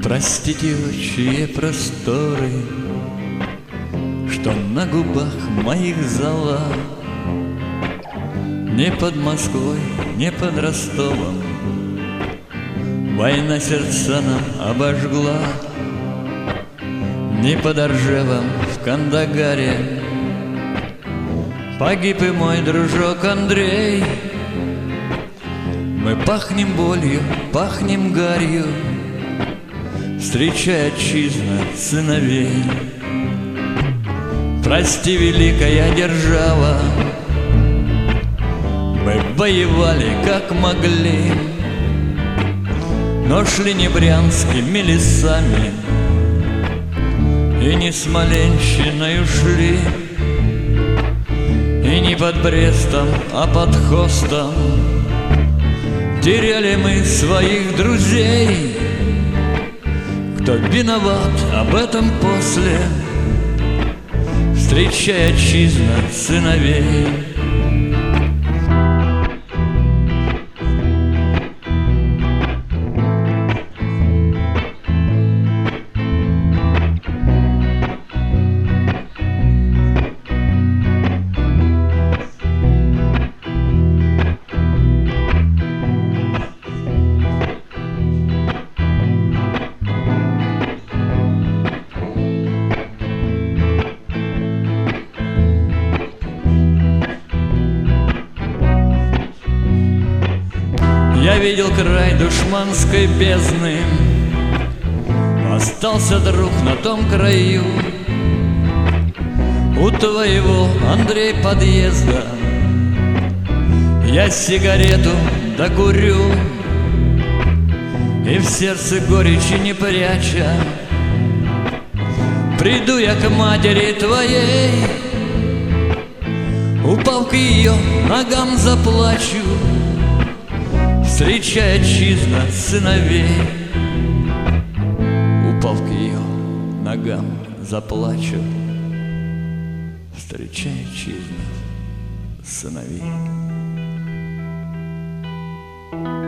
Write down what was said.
Простите, отчие просторы, что на губах моих зола. Не под Москвой, не под Ростовом война сердца нам обожгла. Не под Ржевом в Кандагаре погиб и мой дружок Андрей. Мы пахнем болью, пахнем гарью, встречая отчизна сыновей. Прости, великая держава, мы воевали как могли, но шли не брянскими лесами и не Смоленщиной ушли, и не под Брестом, а под Хостом теряли мы своих друзей. Кто виноват, об этом после, встречая отчизна сыновей. Я видел край душманской бездны, остался друг на том краю. У твоего, Андрей, подъезда я сигарету докурю, и в сердце горечи не пряча приду я к матери твоей. Упав к ее ногам, заплачу, встречая отчизна сыновей. Упав к ее ногам, заплачу, встречая отчизна сыновей.